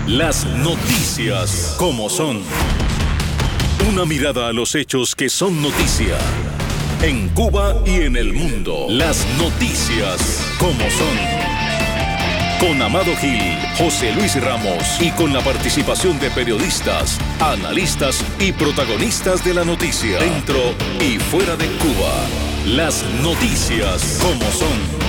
Las noticias como son. Una mirada a los hechos que son noticia. En Cuba y en el mundo. Las noticias como son. Con Amado Gil, José Luis Ramos y con la participación de periodistas, analistas y protagonistas de la noticia. Dentro y fuera de Cuba. Las noticias como son.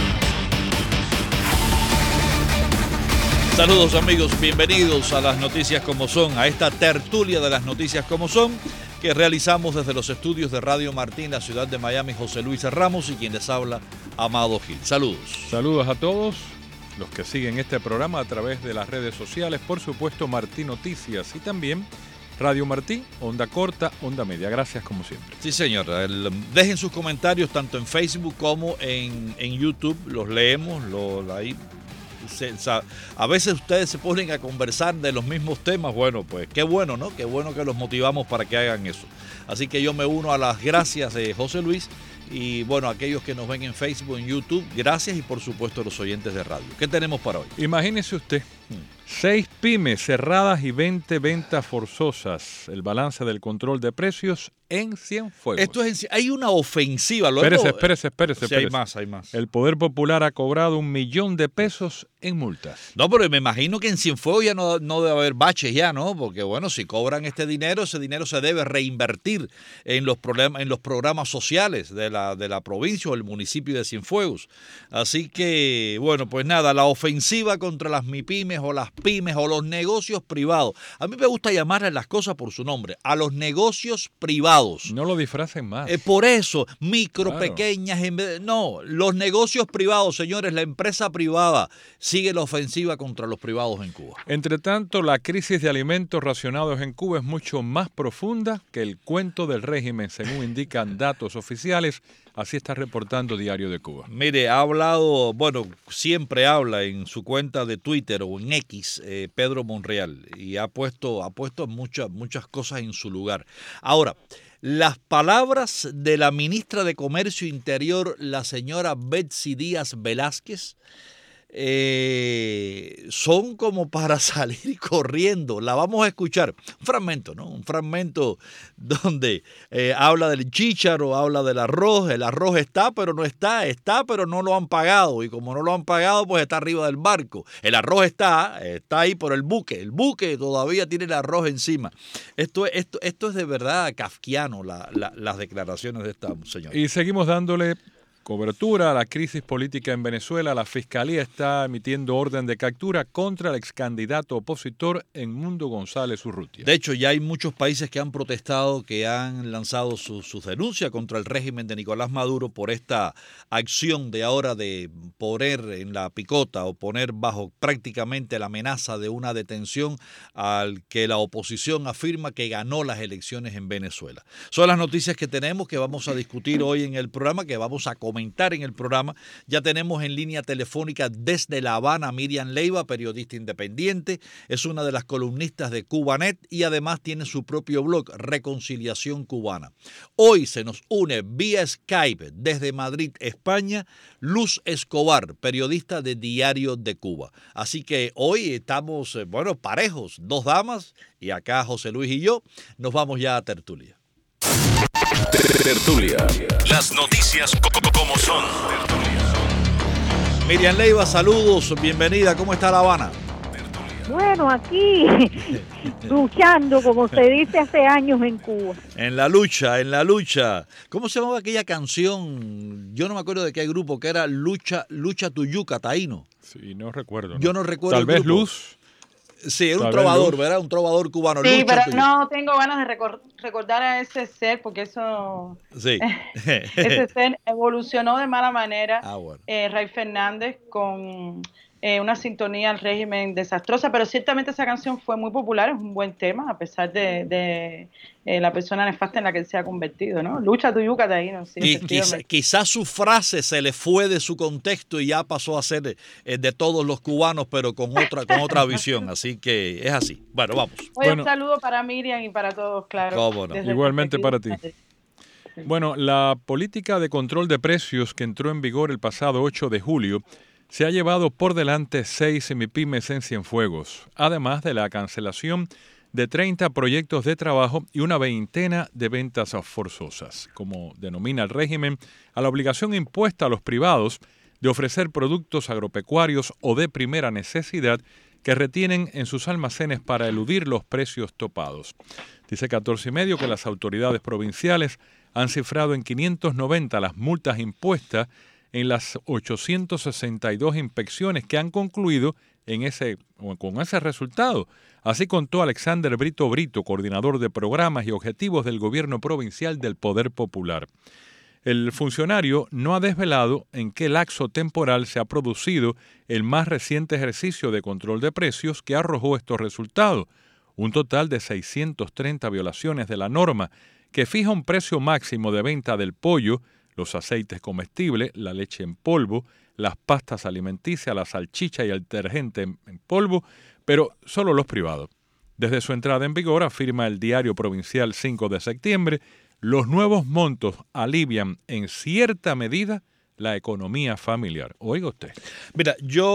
Saludos amigos, bienvenidos a las noticias como son, a esta tertulia de las noticias como son que realizamos desde los estudios de Radio Martín, la ciudad de Miami, José Luis Ramos y quien les habla, Amado Gil. Saludos. Saludos a todos los que siguen este programa a través de las redes sociales, por supuesto Martín Noticias y también Radio Martín, onda corta, onda media. Gracias como siempre. Sí señor, dejen sus comentarios tanto en Facebook como en YouTube, los leemos, ahí. A veces ustedes se ponen a conversar de los mismos temas, bueno, pues qué bueno, ¿no? Qué bueno que los motivamos para que hagan eso. Así que yo me uno a las gracias de José Luis y bueno, aquellos que nos ven en Facebook, en YouTube, gracias y por supuesto los oyentes de radio. ¿Qué tenemos para hoy? Imagínese usted, 6 pymes cerradas y 20 ventas forzosas. El balance del control de precios en Cienfuegos. Esto es, hay una ofensiva. Espérese. Sí, hay más. El Poder Popular ha cobrado $1 millón en multas. No, pero me imagino que en Cienfuegos ya no debe haber baches ya, ¿no? Porque bueno, si cobran ese dinero se debe reinvertir en los programas sociales de la provincia o el municipio de Cienfuegos. Así que, bueno, pues nada, la ofensiva contra las MIPYMES o las pymes o los negocios privados. A mí me gusta llamarles las cosas por su nombre, a los negocios privados. No lo disfracen más. Por eso, micro, claro. Pequeñas, no, los negocios privados, señores, la empresa privada sigue la ofensiva contra los privados en Cuba. Entre tanto, la crisis de alimentos racionados en Cuba es mucho más profunda que el cuento del régimen, según indican datos oficiales. Así está reportando Diario de Cuba. Mire, ha hablado, bueno, siempre habla en su cuenta de Twitter o en X, Pedro Monreal, y ha puesto muchas cosas en su lugar. Ahora, las palabras de la ministra de Comercio Interior, la señora Betsy Díaz Velázquez, son como para salir corriendo. La vamos a escuchar. Un fragmento, ¿no? Un fragmento donde habla del chícharo, habla del arroz. El arroz está, pero no está. Está, pero no lo han pagado. Y como no lo han pagado, pues está arriba del barco. El arroz está ahí por el buque. El buque todavía tiene el arroz encima. Esto es de verdad kafkiano, las declaraciones de esta señora. Y seguimos dándole cobertura a la crisis política en Venezuela. La Fiscalía está emitiendo orden de captura contra el ex candidato opositor Edmundo González Urrutia. De hecho, ya hay muchos países que han protestado, que han lanzado sus denuncias contra el régimen de Nicolás Maduro por esta acción de ahora de poner en la picota o poner bajo prácticamente la amenaza de una detención al que la oposición afirma que ganó las elecciones en Venezuela. Son las noticias que tenemos, que vamos a discutir hoy en el programa, que vamos a comentar en el programa. Ya tenemos en línea telefónica desde La Habana a Miriam Leiva, periodista independiente, es una de las columnistas de Cubanet y además tiene su propio blog, Reconciliación Cubana. Hoy se nos une vía Skype desde Madrid, España, Luz Escobar, periodista de Diario de Cuba. Así que hoy estamos, parejos, 2 damas y acá José Luis y yo nos vamos ya a tertulia. Tertulia. Las noticias como son. Miriam Leiva, saludos, bienvenida. ¿Cómo está La Habana? Bueno, aquí luchando, como se dice hace años en Cuba. En la lucha. ¿Cómo se llamaba aquella canción? Yo no me acuerdo de qué grupo, que era Lucha Tuyuca, Taíno. Sí, no recuerdo. Yo no recuerdo. Tal vez Luz. Sí, era un trovador, ¿verdad? Un trovador cubano. Sí, Lucha pero Tuyuca. no tengo ganas de recordar a ese ser, porque eso... Sí. Ese ser evolucionó de mala manera. Bueno. Ray Fernández con una sintonía al régimen desastrosa, pero ciertamente esa canción fue muy popular, es un buen tema, a pesar de la persona nefasta en la que él se ha convertido, ¿no? Lucha Tuyuca Taíno, sí. Y quizás su frase se le fue de su contexto y ya pasó a ser de todos los cubanos, pero con otra visión, así que es así. Bueno, vamos. Un saludo para Miriam y para todos, claro. Cómo no. Igualmente para ti. Bueno, la política de control de precios que entró en vigor el pasado 8 de julio se ha llevado por delante 6 MIPYMES en Cienfuegos, además de la cancelación de 30 proyectos de trabajo y una veintena de ventas forzosas, como denomina el régimen, a la obligación impuesta a los privados de ofrecer productos agropecuarios o de primera necesidad que retienen en sus almacenes para eludir los precios topados. Dice 14 y medio que las autoridades provinciales han cifrado en 590 las multas impuestas en las 862 inspecciones que han concluido con ese resultado. Así contó Alexander Brito, coordinador de programas y objetivos del gobierno provincial del Poder Popular. El funcionario no ha desvelado en qué lapso temporal se ha producido el más reciente ejercicio de control de precios que arrojó estos resultados, un total de 630 violaciones de la norma que fija un precio máximo de venta del pollo, los aceites comestibles, la leche en polvo, las pastas alimenticias, la salchicha y el detergente en polvo, pero solo los privados. Desde su entrada en vigor, afirma el Diario Provincial 5 de septiembre, los nuevos montos alivian en cierta medida la economía familiar. Oiga usted. Mira,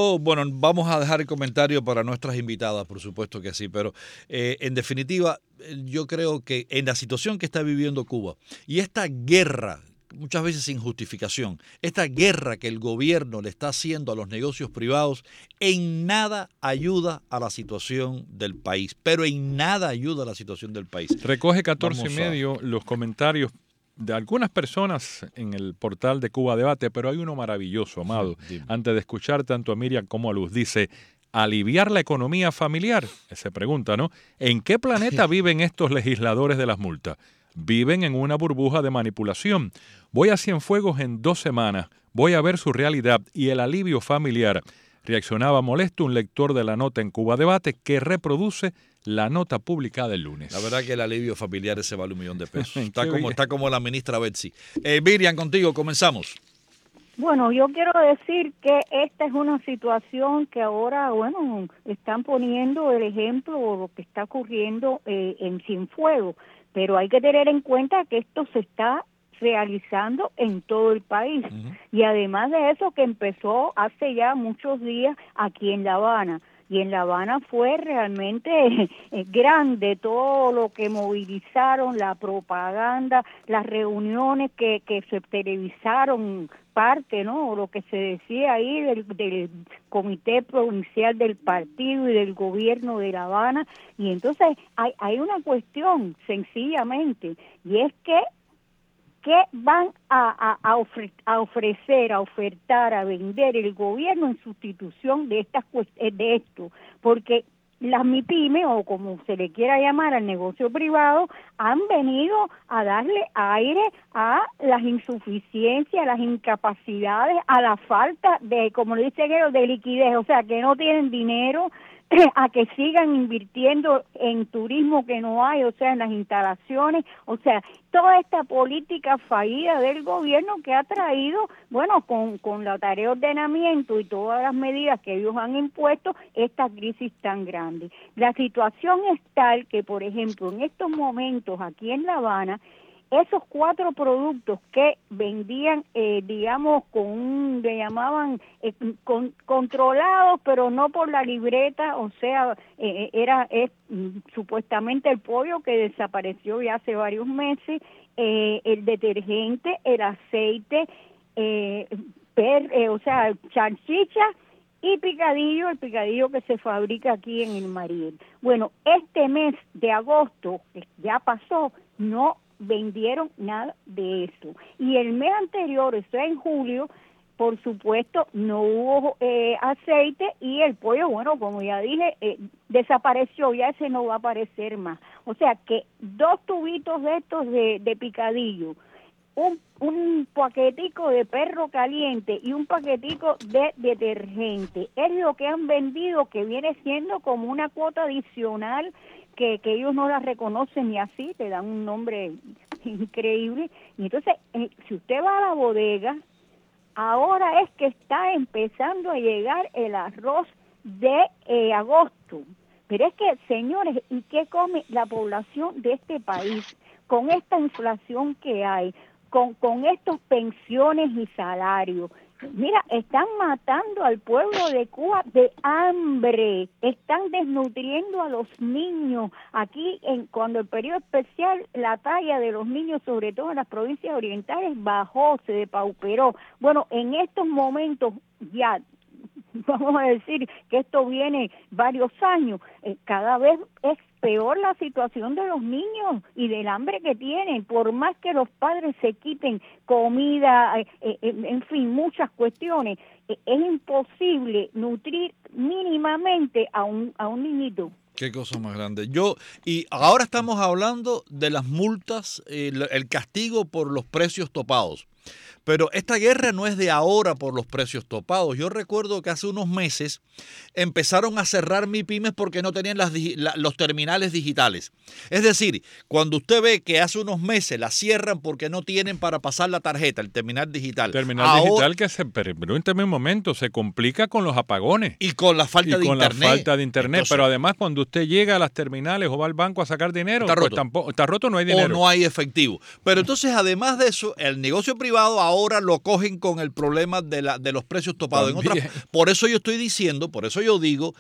vamos a dejar el comentario para nuestras invitadas, por supuesto que sí, pero en definitiva, yo creo que en la situación que está viviendo Cuba y esta guerra, muchas veces sin justificación, esta guerra que el gobierno le está haciendo a los negocios privados, en nada ayuda a la situación del país, pero en nada ayuda a la situación del país. Recoge 14 y medio los comentarios de algunas personas en el portal de Cuba Debate, pero hay uno maravilloso, Amado. Sí, antes de escuchar tanto a Miriam como a Luz, dice, ¿aliviar la economía familiar? Se pregunta, ¿no? ¿En qué planeta viven estos legisladores de las multas? Viven en una burbuja de manipulación. Voy a Cienfuegos en 2 semanas, voy a ver su realidad y el alivio familiar. Reaccionaba molesto un lector de la nota en Cuba Debate que reproduce la nota publicada el lunes. La verdad que el alivio familiar ese vale $1.000.000. Está como la ministra Betsy. Miriam, contigo, comenzamos. Bueno, yo quiero decir que esta es una situación que ahora, están poniendo el ejemplo de lo que está ocurriendo en Cienfuegos, pero hay que tener en cuenta que esto se está realizando en todo el país. Uh-huh. Y además de eso, que empezó hace ya muchos días aquí en La Habana. Y en La Habana fue realmente grande todo lo que movilizaron, la propaganda, las reuniones que se televisaron, parte, ¿no? Lo que se decía ahí del Comité Provincial del Partido y del Gobierno de La Habana. Y entonces hay una cuestión, sencillamente, y es que ¿qué van a ofrecer, a ofertar, a vender el gobierno en sustitución de esto? Porque las MIPYME, o como se le quiera llamar al negocio privado, han venido a darle aire a las insuficiencias, a las incapacidades, a la falta de, como le dicen ellos, de liquidez, o sea, que no tienen dinero, a que sigan invirtiendo en turismo que no hay, o sea, en las instalaciones, o sea, toda esta política fallida del gobierno que ha traído, con la tarea de ordenamiento y todas las medidas que ellos han impuesto, esta crisis tan grande. La situación es tal que, por ejemplo, en estos momentos aquí en La Habana, esos 4 productos que vendían, le llamaban controlados, pero no por la libreta, o sea, es supuestamente el pollo que desapareció ya hace varios meses, el detergente, el aceite, salchicha y el picadillo que se fabrica aquí en el Mariel. Bueno, este mes de agosto, que ya pasó, no vendieron nada de eso. Y el mes anterior, eso en julio, por supuesto, no hubo aceite y el pollo, como ya dije, desapareció, ya ese no va a aparecer más. O sea que 2 tubitos de estos de picadillo, un paquetico de perro caliente y un paquetico de detergente, es lo que han vendido, que viene siendo como una cuota adicional que ellos no la reconocen ni así, te dan un nombre increíble. Y entonces, si usted va a la bodega, ahora es que está empezando a llegar el arroz de agosto. Pero es que, señores, ¿y qué come la población de este país con esta inflación que hay? Con estos pensiones y salarios, Mira, están matando al pueblo de Cuba de hambre, están desnutriendo a los niños. Aquí, cuando el periodo especial, la talla de los niños, sobre todo en las provincias orientales, bajó, se depauperó. Bueno, en estos momentos ya, vamos a decir que esto viene varios años, cada vez es peor la situación de los niños y del hambre que tienen, por más que los padres se quiten comida, en fin, muchas cuestiones, es imposible nutrir mínimamente a un niñito. Qué cosa más grande. Y ahora estamos hablando de las multas, el castigo por los precios topados. Pero esta guerra no es de ahora por los precios topados. Yo recuerdo que hace unos meses empezaron a cerrar MIPYMES porque no tenían los terminales digitales. Es decir, cuando usted ve que hace unos meses la cierran porque no tienen para pasar la tarjeta, el terminal digital. Digital que permíteme un momento, se complica con los apagones. Y con la falta de internet. La falta de internet. Entonces, pero además cuando usted llega a las terminales o va al banco a sacar dinero, está roto, no hay dinero. O no hay efectivo. Pero entonces, además de eso, el negocio privado ahora lo cogen con el problema de los precios topados. Por eso yo estoy diciendo, por eso yo digo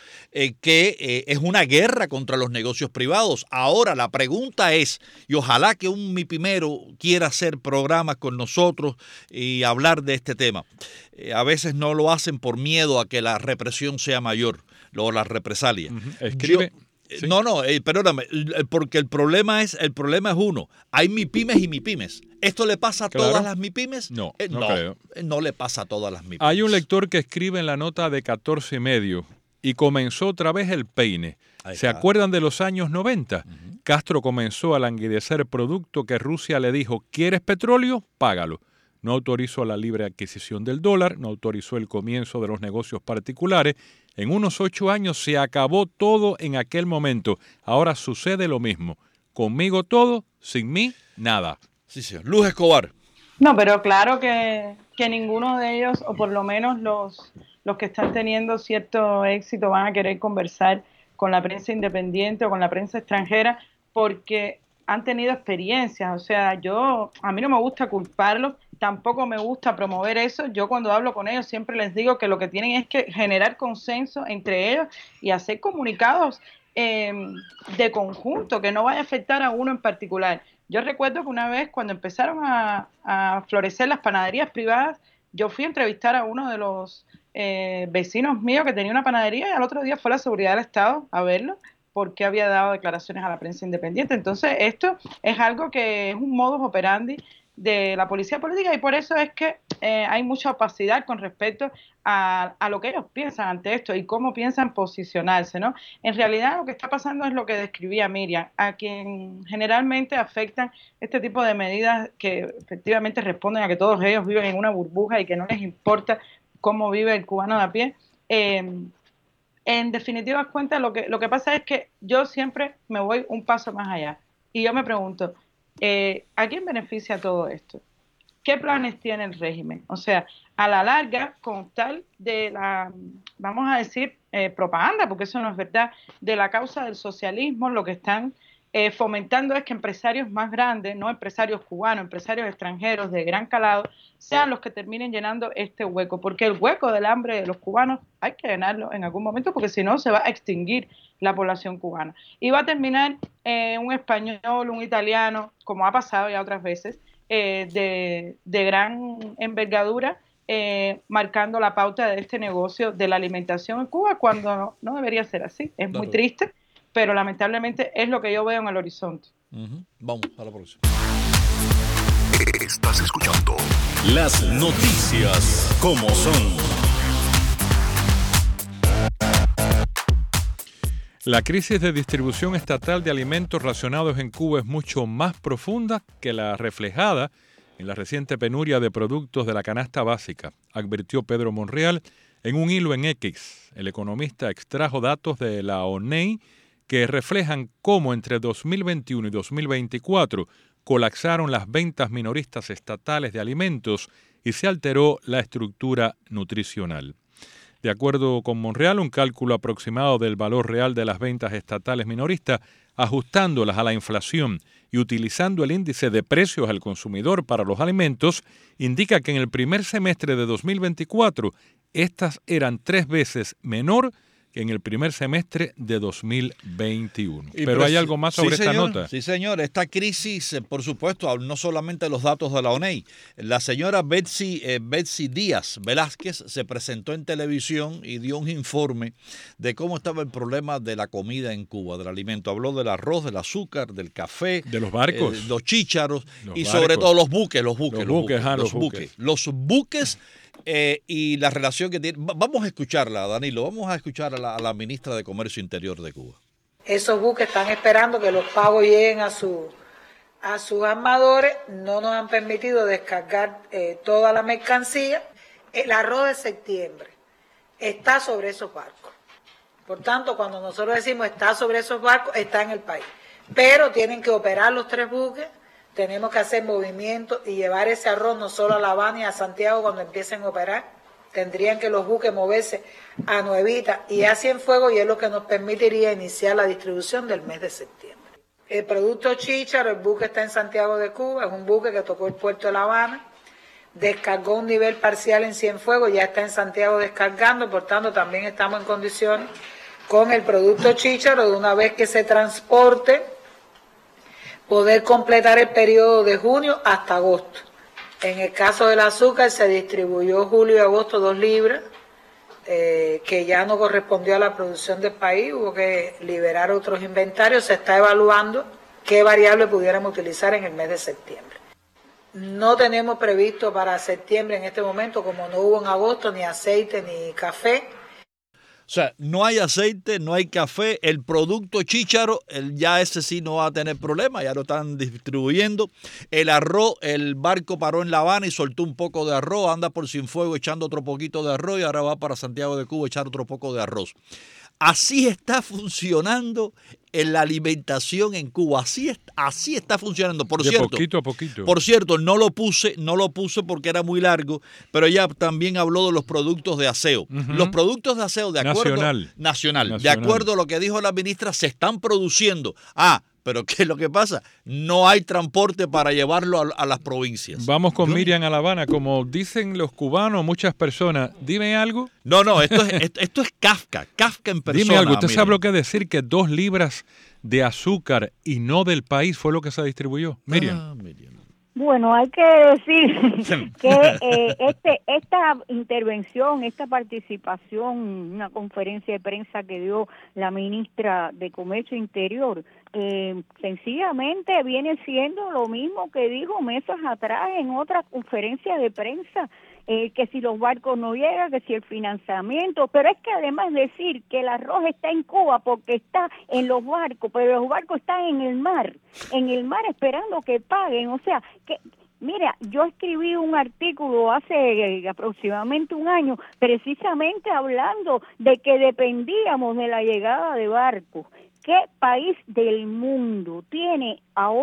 que es una guerra contra los negocios privados. Ahora la pregunta es, y ojalá que un MIPYMero quiera hacer programas con nosotros y hablar de este tema. A veces no lo hacen por miedo a que la represión sea mayor, o la represalia. Escribe. Sí. Perdóname, porque el problema es uno. Hay MIPYMES y MIPYMES. ¿Esto le pasa a todas las MIPYMES? No creo. No le pasa a todas las MIPYMES. Hay un lector que escribe en la nota de 14 y medio y comenzó otra vez el peine. ¿Se acuerdan de los años 90? Uh-huh. Castro comenzó a languidecer producto que Rusia le dijo, ¿quieres petróleo? Págalo. No autorizó la libre adquisición del dólar, no autorizó el comienzo de los negocios particulares. En unos 8 años se acabó todo en aquel momento. Ahora sucede lo mismo. Conmigo todo, sin mí nada. Sí, señor. Luz Escobar. No, pero claro que ninguno de ellos, o por lo menos los que están teniendo cierto éxito, van a querer conversar con la prensa independiente o con la prensa extranjera porque han tenido experiencias. O sea, a mí no me gusta culparlos, tampoco me gusta promover eso. Yo cuando hablo con ellos siempre les digo que lo que tienen es que generar consenso entre ellos y hacer comunicados de conjunto, que no vaya a afectar a uno en particular. Yo recuerdo que una vez cuando empezaron a florecer las panaderías privadas, yo fui a entrevistar a uno de los vecinos míos que tenía una panadería y al otro día fue la seguridad del Estado a verlo porque había dado declaraciones a la prensa independiente. Entonces esto es algo que es un modus operandi de la policía política y por eso es que hay mucha opacidad con respecto a lo que ellos piensan ante esto y cómo piensan posicionarse, ¿no? En realidad lo que está pasando es lo que describía Miriam, a quien generalmente afectan este tipo de medidas que efectivamente responden a que todos ellos viven en una burbuja y que no les importa cómo vive el cubano de a pie. En definitiva cuenta, lo que pasa es que yo siempre me voy un paso más allá y yo me pregunto, ¿a quién beneficia todo esto? ¿Qué planes tiene el régimen? O sea, a la larga, con tal de la, vamos a decir, propaganda, porque eso no es verdad, de la causa del socialismo, lo que están fomentando es que empresarios más grandes, no empresarios cubanos, empresarios extranjeros de gran calado, sean los que terminen llenando este hueco, porque el hueco del hambre de los cubanos hay que llenarlo en algún momento, porque si no se va a extinguir la población cubana. Y va a terminar un español, un italiano, como ha pasado ya otras veces, de gran envergadura, marcando la pauta de este negocio de la alimentación en Cuba, cuando no debería ser así. Es muy triste, pero lamentablemente es lo que yo veo en el horizonte. Uh-huh. Vamos a la próxima. Estás escuchando las noticias como son. La crisis de distribución estatal de alimentos racionados en Cuba es mucho más profunda que la reflejada en la reciente penuria de productos de la canasta básica, advirtió Pedro Monreal en un hilo en X. El economista extrajo datos de la ONEI que reflejan cómo entre 2021 y 2024 colapsaron las ventas minoristas estatales de alimentos y se alteró la estructura nutricional. De acuerdo con Monreal, un cálculo aproximado del valor real de las ventas estatales minoristas, ajustándolas a la inflación y utilizando el índice de precios al consumidor para los alimentos, indica que en el primer semestre de 2024 estas eran 3 veces menor que en el primer semestre de 2021. Pero hay algo más sobre esta nota. Sí, señor. Esta crisis, por supuesto, no solamente los datos de la ONEI. La señora Betsy Díaz Velázquez se presentó en televisión y dio un informe de cómo estaba el problema de la comida en Cuba, del alimento. Habló del arroz, del azúcar, del café. De los barcos. Los chícharos Los y barcos. sobre todo los buques. Los buques. Y la relación que tiene. Vamos a escucharla, Danilo, vamos a escuchar a la ministra de Comercio Interior de Cuba. Esos buques están esperando que los pagos lleguen a sus armadores, no nos han permitido descargar toda la mercancía. El arroz de septiembre está sobre esos barcos. Por tanto, cuando nosotros decimos está sobre esos barcos, está en el país. Pero tienen que operar los 3 buques. Tenemos que hacer movimientos y llevar ese arroz no solo a La Habana y a Santiago cuando empiecen a operar. Tendrían que los buques moverse a Nuevita y a Cienfuegos, y es lo que nos permitiría iniciar la distribución del mes de septiembre. El producto chícharo, el buque está en Santiago de Cuba, es un buque que tocó el puerto de La Habana, descargó un nivel parcial en Cienfuegos, ya está en Santiago descargando, por tanto también estamos en condiciones con el producto chícharo de una vez que se transporte, poder completar el periodo de junio hasta agosto. En el caso del azúcar se distribuyó julio y agosto 2 libras, que ya no correspondió a la producción del país, hubo que liberar otros inventarios, se está evaluando qué variable pudiéramos utilizar en el mes de septiembre. No tenemos previsto para septiembre en este momento, como no hubo en agosto, ni aceite ni café. O sea, no hay aceite, no hay café, el producto chícharo, ya ese sí no va a tener problema, ya lo están distribuyendo. El arroz, el barco paró en La Habana y soltó un poco de arroz, anda por Cienfuegos echando otro poquito de arroz y ahora va para Santiago de Cuba a echar otro poco de arroz. Así está funcionando en la alimentación en Cuba, así está funcionando. Por cierto, poquito a poquito. Por cierto, no lo puse porque era muy largo, pero ella también habló de los productos de aseo. Uh-huh. Los productos de aseo, de acuerdo nacional, de acuerdo a lo que dijo la ministra, se están produciendo. Pero ¿qué es lo que pasa? No hay transporte para llevarlo a las provincias. Vamos con Miriam a La Habana. Como dicen los cubanos, muchas personas, dime algo. No, esto es Kafka en persona. Dime algo, ¿usted sabe lo que es decir que 2 libras de azúcar y no del país fue lo que se distribuyó? Miriam. Bueno, hay que decir que esta intervención, esta participación, una conferencia de prensa que dio la ministra de Comercio Interior, sencillamente viene siendo lo mismo que dijo meses atrás en otra conferencia de prensa, que si los barcos no llegan, que si el financiamiento, pero es que además decir que el arroz está en Cuba porque está en los barcos, pero los barcos están en el mar esperando que paguen, o sea, que mira, yo escribí un artículo hace aproximadamente un año precisamente hablando de que dependíamos de la llegada de barcos. ¿Qué país del mundo tiene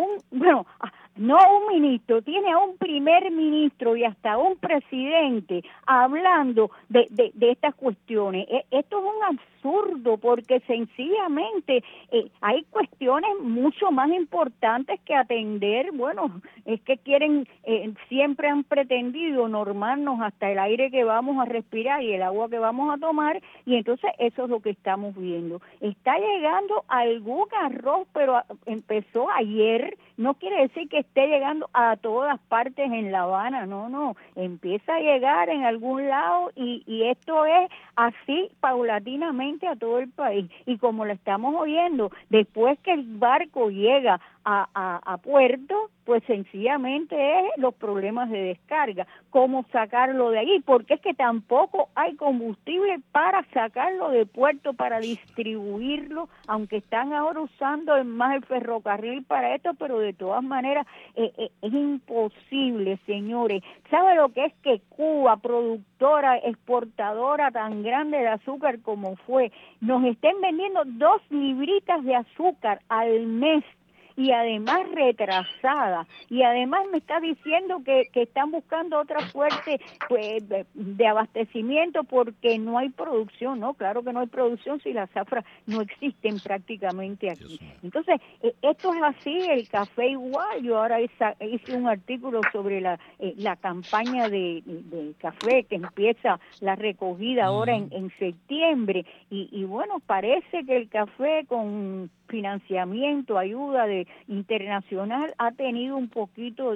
no un ministro, tiene a un primer ministro y hasta un presidente hablando de estas cuestiones? Esto es un absurdo porque sencillamente hay cuestiones mucho más importantes que atender. Bueno, es que siempre han pretendido normarnos hasta el aire que vamos a respirar y el agua que vamos a tomar, y entonces eso es lo que estamos viendo. Está llegando algún arroz, pero empezó ayer, no quiere decir que esté llegando a todas partes en La Habana, no, empieza a llegar en algún lado y esto es así paulatinamente a todo el país. Y como lo estamos oyendo, después que el barco llega a puerto, pues sencillamente es los problemas de descarga, cómo sacarlo de allí, porque es que tampoco hay combustible para sacarlo de puerto, para distribuirlo, aunque están ahora usando más el ferrocarril para esto, pero de todas maneras es imposible, señores. ¿Sabe lo que es que Cuba, productora, exportadora tan grande de azúcar como fue, nos estén vendiendo 2 libritas de azúcar al mes? y además retrasada, y además me está diciendo que están buscando otra fuente pues, de abastecimiento porque no hay producción. No, claro que no hay producción si las zafras no existen prácticamente aquí. Entonces, esto es así, el café igual. Yo ahora hice un artículo sobre la campaña de café que empieza la recogida ahora en septiembre, y bueno, parece que el café con financiamiento, ayuda internacional, ha tenido un poquito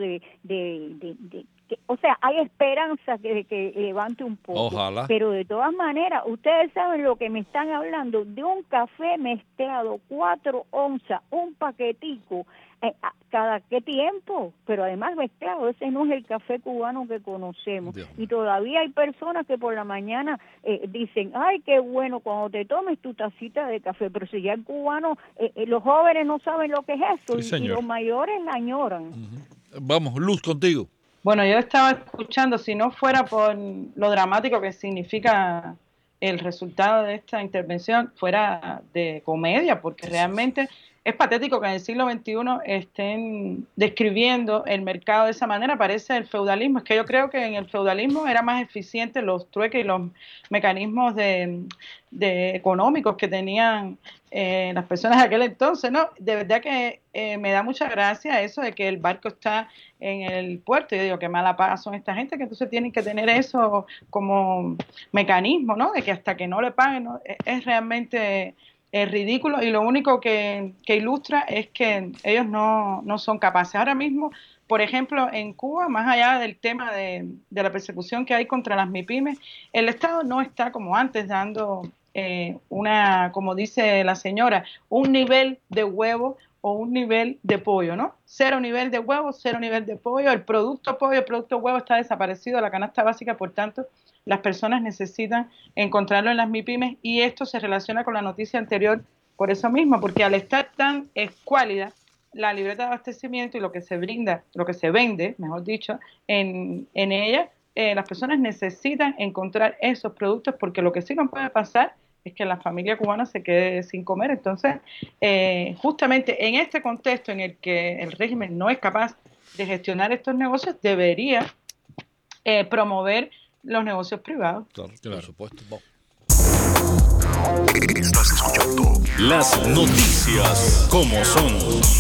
o sea, hay esperanza de que levante un poco. Ojalá. Pero de todas maneras, ustedes saben lo que me están hablando, de un café mezclado, 4 onzas, un paquetico, ¿cada qué tiempo? Pero además mezclado, ese no es el café cubano que conocemos. Y todavía hay personas que por la mañana dicen, ay, qué bueno cuando te tomes tu tacita de café, pero si ya el cubano, los jóvenes no saben lo que es eso, Sí, y los mayores la añoran. Vamos, Luz, contigo. Bueno, yo estaba escuchando, si no fuera por lo dramático que significa el resultado de esta intervención, fuera de comedia, porque realmente es patético que en el siglo XXI estén describiendo el mercado de esa manera. Parece el feudalismo. Es que yo creo que en el feudalismo era más eficiente los trueques y los mecanismos de económicos que tenían las personas de aquel entonces, ¿no? De verdad que me da mucha gracia eso de que el barco está en el puerto. Yo digo, qué mala paga son esta gente que entonces tienen que tener eso como mecanismo, ¿no? De que hasta que no le paguen, ¿no? Es realmente ridículo, y lo único que ilustra es que ellos no son capaces. Ahora mismo, por ejemplo, en Cuba, más allá del tema de la persecución que hay contra las MIPYMES, el Estado no está como antes dando como dice la señora, un nivel de huevo o un nivel de pollo, ¿no? 0 nivel de huevo, 0 nivel de pollo. El producto pollo, el producto huevo está desaparecido de la canasta básica, por tanto, las personas necesitan encontrarlo en las MIPYMES, y esto se relaciona con la noticia anterior por eso mismo, porque al estar tan escuálida la libreta de abastecimiento y lo que se brinda, lo que se vende, mejor dicho, en ella, las personas necesitan encontrar esos productos, porque lo que sí no puede pasar es que la familia cubana se quede sin comer. Entonces, justamente en este contexto en el que el régimen no es capaz de gestionar estos negocios, debería promover los negocios privados. Claro, por supuesto. Estás escuchando las noticias como son.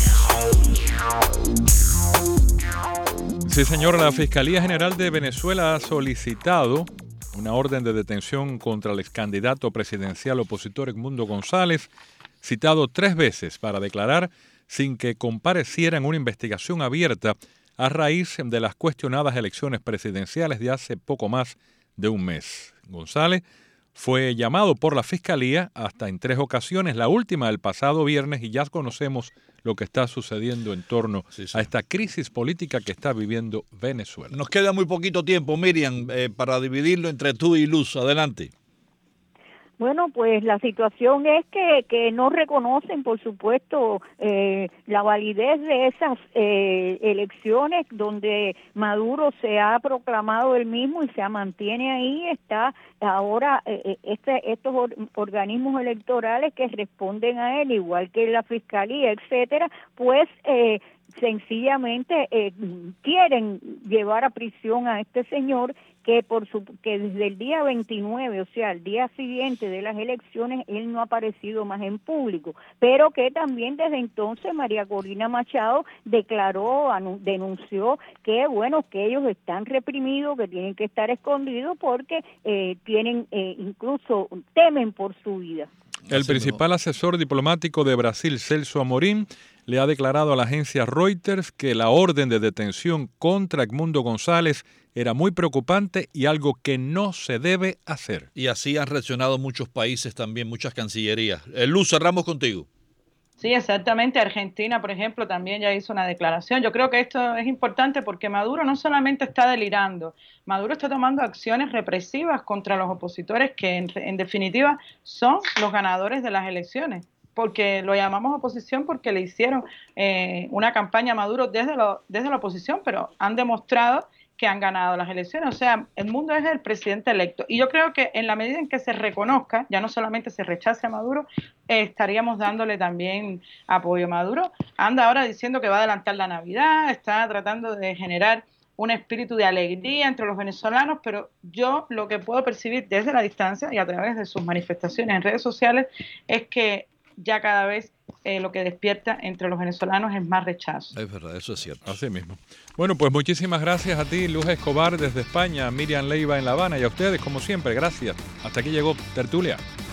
Sí, señor, la Fiscalía General de Venezuela ha solicitado una orden de detención contra el ex candidato presidencial opositor Edmundo González, citado 3 veces para declarar sin que compareciera en una investigación abierta a raíz de las cuestionadas elecciones presidenciales de hace poco más de un mes. González fue llamado por la Fiscalía hasta en 3 ocasiones, la última el pasado viernes, y ya conocemos lo que está sucediendo en torno a esta crisis política que está viviendo Venezuela. Nos queda muy poquito tiempo, Miriam, para dividirlo entre tú y Luz. Adelante. Bueno, pues la situación es que no reconocen, por supuesto, la validez de esas elecciones donde Maduro se ha proclamado él mismo y se mantiene ahí. Está ahora estos organismos electorales que responden a él, igual que la Fiscalía, etcétera, pues sencillamente quieren llevar a prisión a este señor que desde el día 29, o sea, el día siguiente de las elecciones, él no ha aparecido más en público, pero que también desde entonces María Corina Machado denunció que, bueno, que ellos están reprimidos, que tienen que estar escondidos porque incluso temen por su vida. El principal asesor diplomático de Brasil, Celso Amorim, le ha declarado a la agencia Reuters que la orden de detención contra Edmundo González era muy preocupante y algo que no se debe hacer. Y así han reaccionado muchos países también, muchas cancillerías. Luz, cerramos contigo. Sí, exactamente. Argentina, por ejemplo, también ya hizo una declaración. Yo creo que esto es importante porque Maduro no solamente está delirando, Maduro está tomando acciones represivas contra los opositores que en definitiva son los ganadores de las elecciones, porque lo llamamos oposición porque le hicieron una campaña a Maduro desde la oposición, pero han demostrado que han ganado las elecciones. O sea, el mundo es el presidente electo. Y yo creo que en la medida en que se reconozca, ya no solamente se rechace a Maduro, estaríamos dándole también apoyo a Maduro. Anda ahora diciendo que va a adelantar la Navidad, está tratando de generar un espíritu de alegría entre los venezolanos, pero yo lo que puedo percibir desde la distancia y a través de sus manifestaciones en redes sociales es que ya cada vez lo que despierta entre los venezolanos es más rechazo. Es verdad, eso es cierto. Así mismo. Bueno, pues muchísimas gracias a ti, Luz Escobar, desde España, Miriam Leiva en La Habana, y a ustedes, como siempre, gracias. Hasta aquí llegó Tertulia.